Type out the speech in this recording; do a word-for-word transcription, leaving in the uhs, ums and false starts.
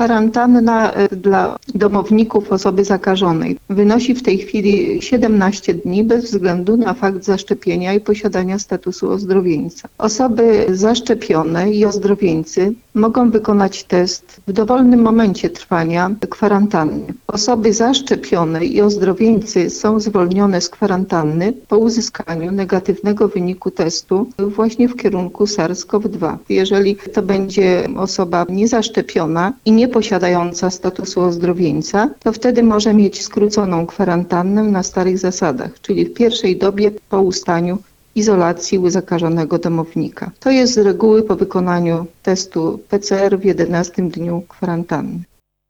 Kwarantanna dla domowników osoby zakażonej wynosi w tej chwili siedemnaście dni bez względu na fakt zaszczepienia i posiadania statusu ozdrowieńca. Osoby zaszczepione i ozdrowieńcy mogą wykonać test w dowolnym momencie trwania kwarantanny. Osoby zaszczepione i ozdrowieńcy są zwolnione z kwarantanny po uzyskaniu negatywnego wyniku testu właśnie w kierunku SARS-CoV dwa. Jeżeli to będzie osoba niezaszczepiona i nie posiadająca statusu ozdrowieńca, to wtedy może mieć skróconą kwarantannę na starych zasadach, czyli w pierwszej dobie po ustaniu izolacji u zakażonego domownika. To jest z reguły po wykonaniu testu P C R w jedenastym dniu kwarantanny.